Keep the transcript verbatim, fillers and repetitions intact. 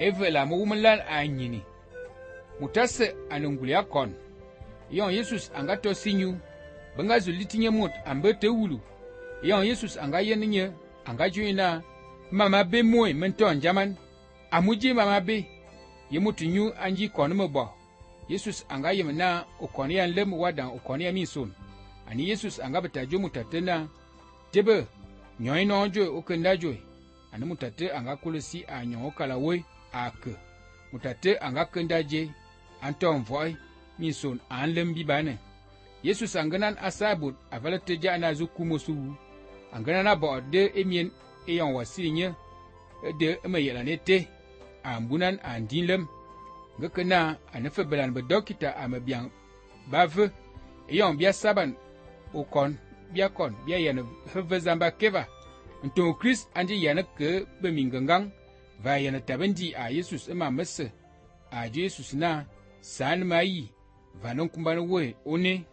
eve la mu wumlan a nyini mutase anungulia kon yon Jesus anga to sinyu banga zulitinye mut ambe te wulu yon Jesus anga yeninye anga juina mama be moy menton jaman amuji mama be yemutu nyu anji kon mo bo Jesus anga yemna ukoni yan lem wadan ukoni ya misun ani Jesus anga betajo mutatena tebe nyoy no jo ukenda jo ani mutate anga kulisi a nyo kala we ak mutate anga kendaje anton voy misun an lem bibane Jesus anganan asabut avalate jana zukumosu angana bo de emien eyon wasinye de emeyelanete ambunan andinlem ngakana anafe belan be dokita amabian bave eyon bia saban ukon bia kon bia yana hevezamba keva nto Chris andi yana ke be mingangang va yana tabendi a Jesus ema messe a Jesus na san mai vanon kumbana we one